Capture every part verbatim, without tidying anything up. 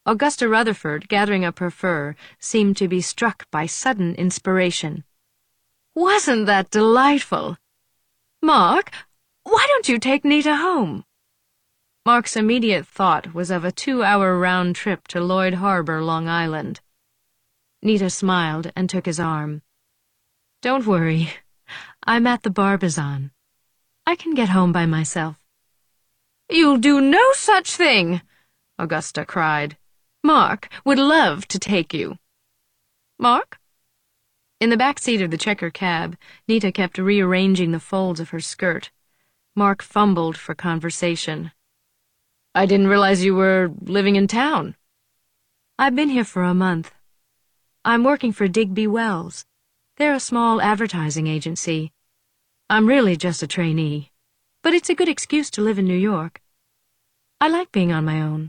Augusta Rutherford, gathering up her fur, seemed to be struck by sudden inspiration. "Wasn't that delightful? Mark, why don't you take Nita home?" Mark's immediate thought was of a two-hour round trip to Lloyd Harbor, Long Island. Nita smiled and took his arm. "Don't worry. I'm at the Barbizon. I can get home by myself." "You'll do no such thing!" Augusta cried. "Mark would love to take you." "Mark?" In the back seat of the checker cab, Nita kept rearranging the folds of her skirt. Mark fumbled for conversation. "I didn't realize you were living in town." "I've been here for a month. I'm working for Digby Wells. They're a small advertising agency. I'm really just a trainee, but it's a good excuse to live in New York. I like being on my own."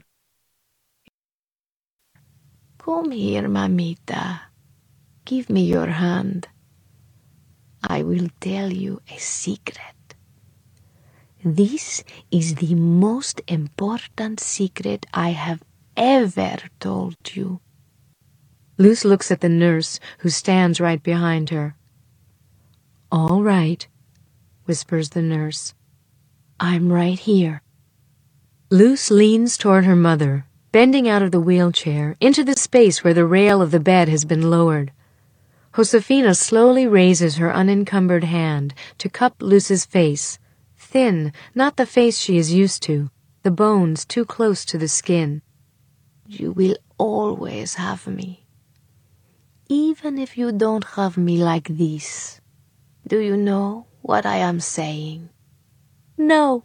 "Come here, mamita. Give me your hand. I will tell you a secret. This is the most important secret I have ever told you." Luce looks at the nurse, who stands right behind her. "All right," whispers the nurse. "I'm right here." Luce leans toward her mother, bending out of the wheelchair into the space where the rail of the bed has been lowered. Josefina slowly raises her unencumbered hand to cup Luce's face, thin, not the face she is used to, the bones too close to the skin. "You will always have me. Even if you don't have me like this. Do you know what I am saying?" "No."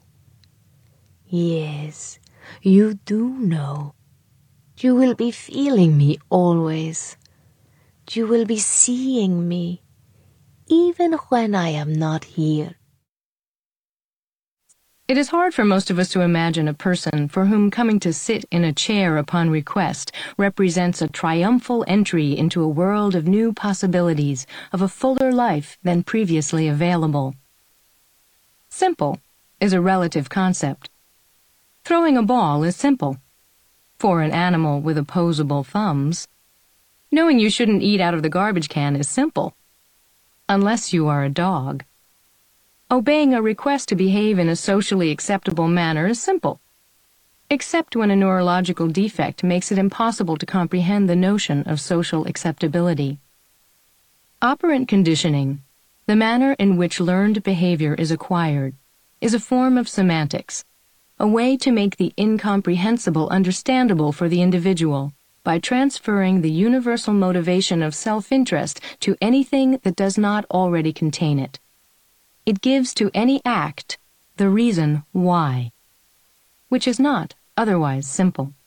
"Yes, you do know. You will be feeling me always. You will be seeing me, even when I am not here." It is hard for most of us to imagine a person for whom coming to sit in a chair upon request represents a triumphal entry into a world of new possibilities, of a fuller life than previously available. Simple is a relative concept. Throwing a ball is simple. For an animal with opposable thumbs. Knowing you shouldn't eat out of the garbage can is simple. Unless you are a dog. Obeying a request to behave in a socially acceptable manner is simple, except when a neurological defect makes it impossible to comprehend the notion of social acceptability. Operant conditioning, the manner in which learned behavior is acquired, is a form of semantics, a way to make the incomprehensible understandable for the individual by transferring the universal motivation of self-interest to anything that does not already contain it. It gives to any act the reason why, which is not otherwise simple.